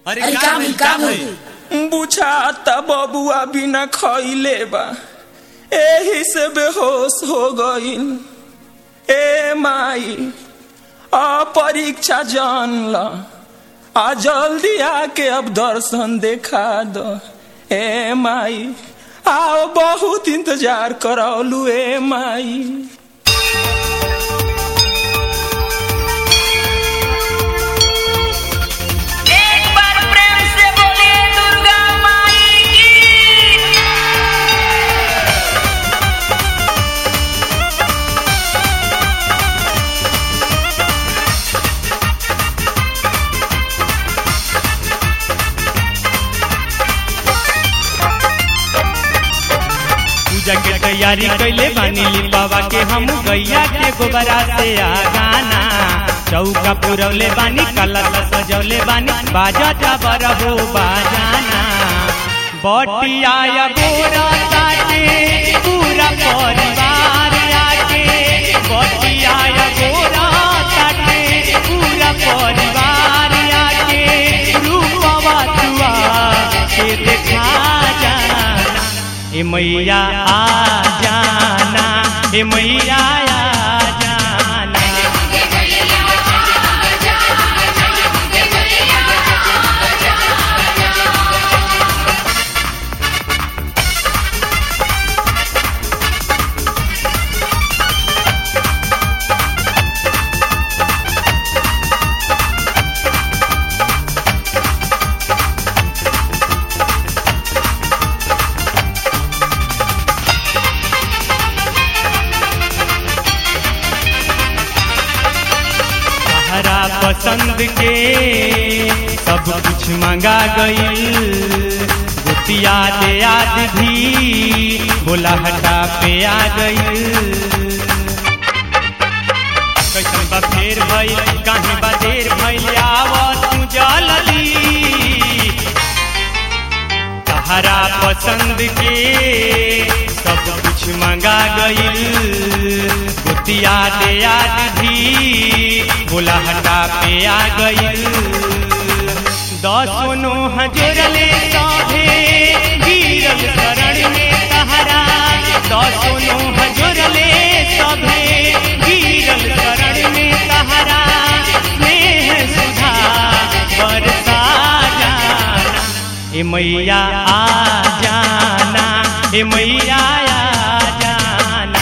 अरे का भई बुझाता बबुआ बिना खइले बा एही से बेहोश हो गईल। ए माई आ परीक्षा जान ला आ जल्दी आके अब दर्शन देखा दो। ए माई आओ बहुत इंतजार करौलू। ए माई के तैयारी कैले बानी लिपावा के हम गैया के गोबरा से आगाना चौका पुरौले बानी कलश सजौले बानी बाजा बरहो बाजाना बटिया गोरा ताटे पूरा परिवार आके बटिया गोरा ताटे पूरा परिवार आके रूपवा तुआ के देखा ए मैया आ जाना, ए मैया आ जाना। पसंद के सब कुछ मंगा गई गुतिया दे आज भी बोलाहटा पे आ गई। कैसन बा फेर भई काहे बा देर भई आवत तू जल्दी तहरा पसंद के सब कुछ मंगा गई गुतिया दे आज भी बोलाहटा पे आ गई। दसों हजोरले सभे गिरल शरण में तहरा दसों हजोरले सभे गिरल शरण में तहरा स्नेह सुधा बरसा जाना। ए मैया आ जाना, ए मैया आ जाना।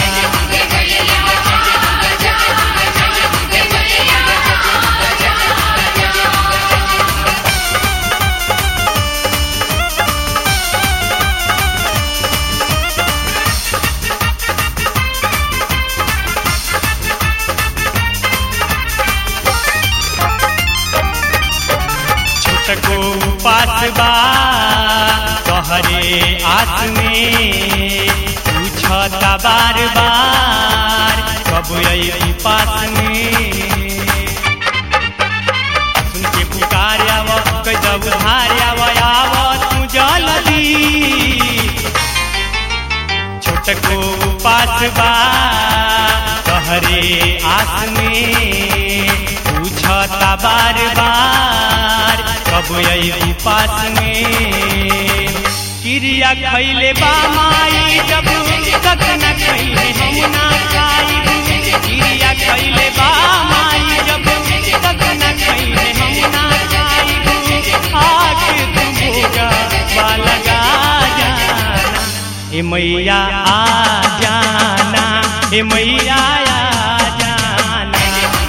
को पास बा तोहरे आस में पूछता बार बार कब आई पास में सुन के पुकार आव कैदब उधार आव तू जल्दी छोट को पास बा तोहरे आस में पूछता बार बार कब आई पास में क्रिया खैले बा माई जब तक न खैले हम ना खाई क्रिया खैले बा माई जब तक न खैले हम ना खाई आके तू भोगा बा लगा जाना। ए मैया आ जाना, ए मैया आ जाना।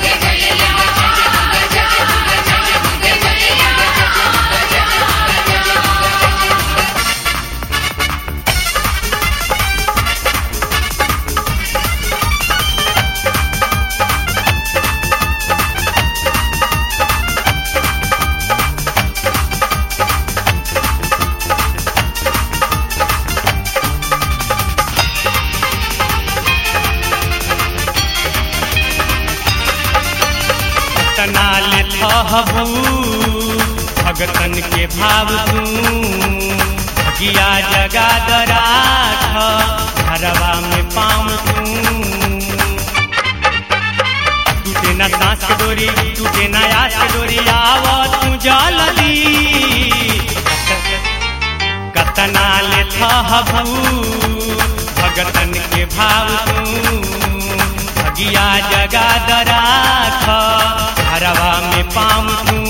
कहबू भगतन के भाव तू भगिया जगा दराठ घरवा में पाँव तू टूटे न सांस डोरी टूटे न आस डोरी आव तू जल्दी कहबू भगतन के भाव तू भगिया जगा दराख हरवा में पाँव तू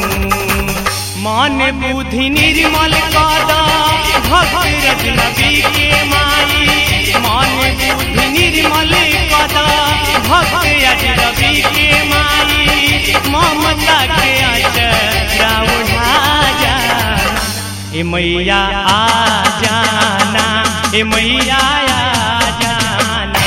मन बुद्धि निर्मल कद भक्त रजनबी के माई मन बुद्धि निर्मल कद भक्त रजनबी के माई ममता के अचरा उठा जाना ए मैया आ जाना ए मैया आ जाना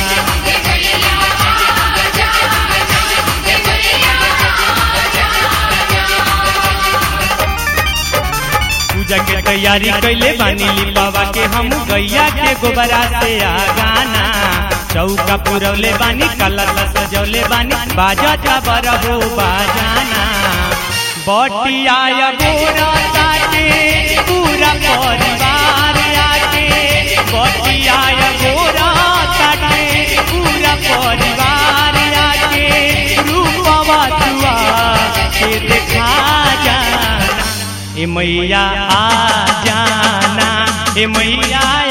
पूजा के तैयारी कैले बानी लिपावा के हम गैया के गोबरा से आ गाना चौका पुरौले बानी कलश सजौले बानी बाजा बरहो बाजाना बटिया गोरा ताटे पूरा परिवार आके बटिया गोरा ताटे पूरा परिवार आके रूपवा तुआ के देखा जाना ए मैया आ जाना ए मैया